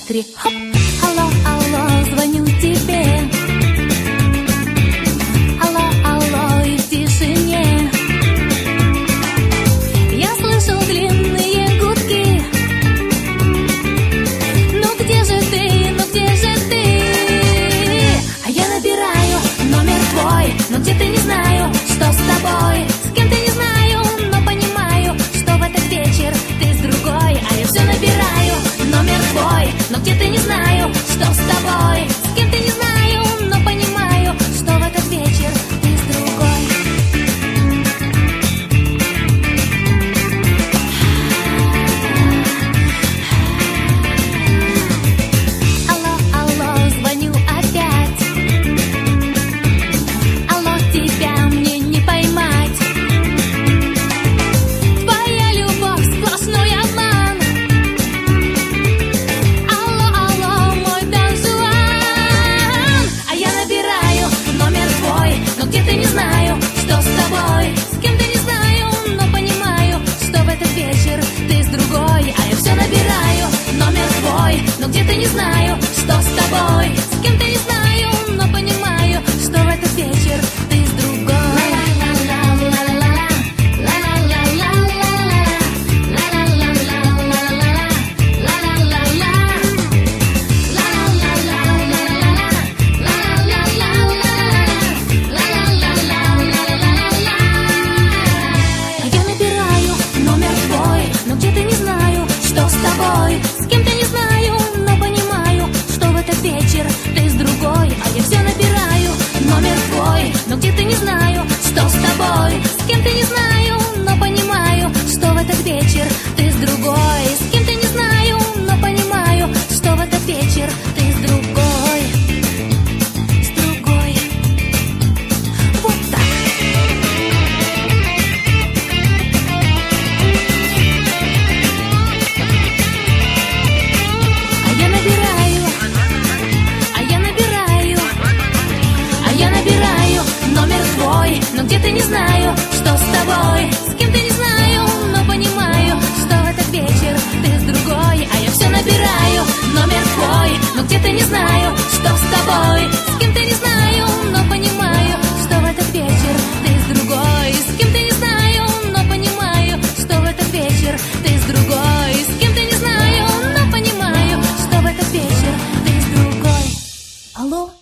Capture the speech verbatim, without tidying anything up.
три, хоп. Алло, алло, звоню тебе. Алло, алло, и в тишине я слышу длинные гудки. Ну где же ты, ну где же ты? А я набираю номер твой, но где-то не знаю, что с тобой. С кем-то не знаю, но понимаю, что в этот вечер ты с другой. А я все набираю номер твой, но где-то не знаю, что с тобой. С кем-то не знаю, но понимаю, что в этот вечер ты с другой. Алло, алло, звоню опять. Алло, тебя мне не поймать. Твоя любовь сплошной обман. Алло, алло, мой Дон Жуан. А я набираю номер твой, но где-то не знаю, что с тобой. С кем-то не знаю, но понимаю, что в этот вечер ты с другой. А я все набираю номер твой, но где-то не знаю, что с тобой. С кем-то не знаю, но понимаю, что в этот вечер ты с другой. Я набираю номер твой, но где-то не знаю, что с тобой. С кем-то не знаю, но понимаю, что в этот вечер ты с другой. А я все набираю номер твой, но где-то не знаю, что с тобой. С кем-то не знаю.